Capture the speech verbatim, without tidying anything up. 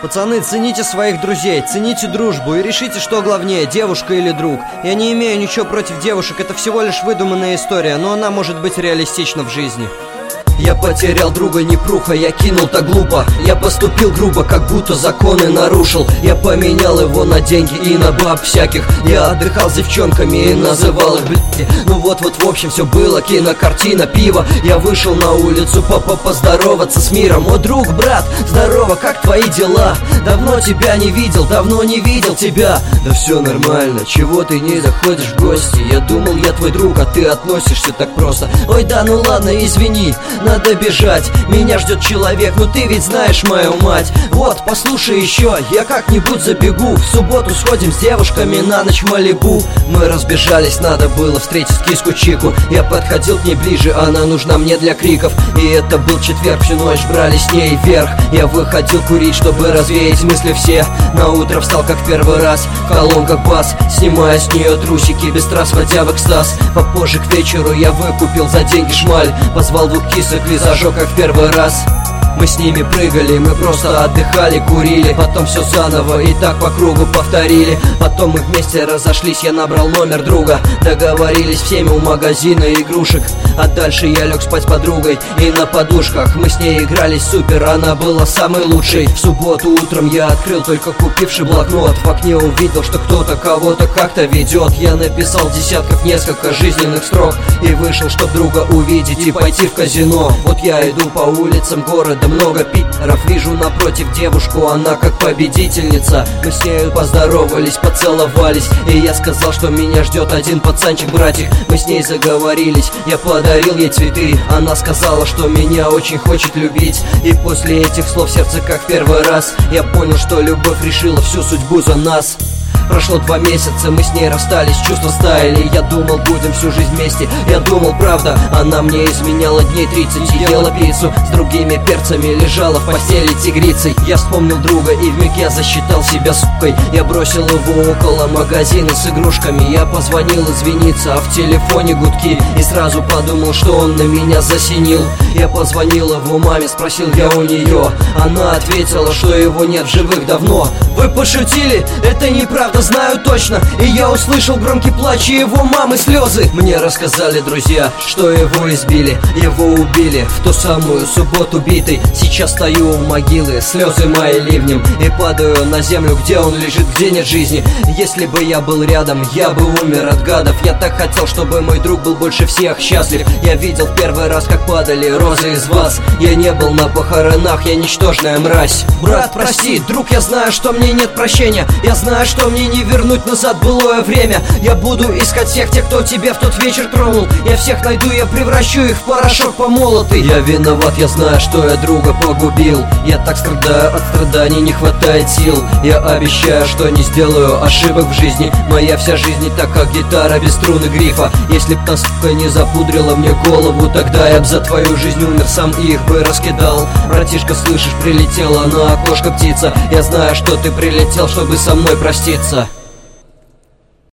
Пацаны, цените своих друзей, цените дружбу и решите, что главнее, девушка или друг. Я не имею ничего против девушек, это всего лишь выдуманная история, но она может быть реалистична в жизни. Я потерял друга, непруха, я кинул так глупо. Я поступил грубо, как будто законы нарушил. Я поменял его на деньги и на баб всяких. Я отдыхал с девчонками и называл их блядь. Ну вот-вот, в общем, все было, кинокартина, пиво. Я вышел на улицу папа поздороваться с миром. О, друг, брат, здорово, как твои дела? Давно тебя не видел, давно не видел тебя. Да все нормально, чего ты не заходишь в гости? Я думал, я твой друг, а ты относишься так просто. Ой, да ну ладно, извини, надо бежать, меня ждет человек, ну ты ведь знаешь мою мать. Вот, послушай еще, я как-нибудь забегу. В субботу сходим с девушками на ночь в Малибу. Мы разбежались, надо было встретить киску Чику. Я подходил к ней ближе, она нужна мне для криков. И это был четверг, всю ночь брали с ней вверх. Я выходил курить, чтобы развеять мысли все. На утро встал как в первый раз, в колонках бас, снимая с нее трусики, без трасс вводя в экстаз. Попозже к вечеру я выкупил за деньги шмаль. Позвал двух кисок и зажег как в первый раз. Мы с ними прыгали, мы просто отдыхали, курили. Потом все заново и так по кругу повторили. Потом мы вместе разошлись, я набрал номер друга. Договорились всеми у магазина игрушек. А дальше я лег спать с подругой и на подушках. Мы с ней игрались супер, она была самой лучшей. В субботу утром я открыл только купивший блокнот. В окне увидел, что кто-то кого-то как-то ведет. Я написал десятков несколько жизненных строк и вышел, чтоб друга увидеть и пойти в казино. Вот я иду по улицам города, много питеров, вижу напротив девушку, она как победительница. Мы с нею поздоровались, поцеловались, и я сказал, что меня ждет один пацанчик-братик. Мы с ней заговорились, я подарил ей цветы. Она сказала, что меня очень хочет любить. И после этих слов сердце как в первый раз. Я понял, что любовь решила всю судьбу за нас. Прошло два месяца, мы с ней расстались, чувства стаяли. Я думал, будем всю жизнь вместе, я думал, правда. Она мне изменяла дней тридцать, ела пиццу с другими перцами, лежала в постели тигрицей. Я вспомнил друга и вмиг я засчитал себя сукой. Я бросил его около магазина с игрушками. Я позвонил извиниться, а в телефоне гудки. И сразу подумал, что он на меня засинил. Я позвонил его маме, спросил я у нее. Она ответила, что его нет в живых давно. Вы пошутили? Это неправда, знаю точно. И я услышал громкий плач и его мамы слезы. Мне рассказали друзья, что его избили, его убили в ту самую субботу битый. Сейчас стою у могилы, слезы мои ливнем, и падаю на землю, где он лежит, где нет жизни. Если бы я был рядом, я бы умер от гадов. Я так хотел, чтобы мой друг был больше всех счастлив. Я видел в первый раз, как падали розы из вас. Я не был на похоронах, я ничтожная мразь. Брат, прости, друг, я знаю, что мне нет прощения. Я знаю, что мне не вернуть назад былое время. Я буду искать всех тех, кто тебя в тот вечер тронул. Я всех найду, я превращу их в порошок помолотый. Я виноват, я знаю, что я друга погубил. Я так страдаю, от страданий не хватает сил. Я обещаю, что не сделаю ошибок в жизни. Моя вся жизнь не так, как гитара без струн и грифа. Если б та сука не запудрила мне голову, тогда я б за твою жизнь умер сам и их бы раскидал. Братишка, слышишь, прилетела на окошко птица. Я знаю, что ты прилетел, чтобы со мной проститься.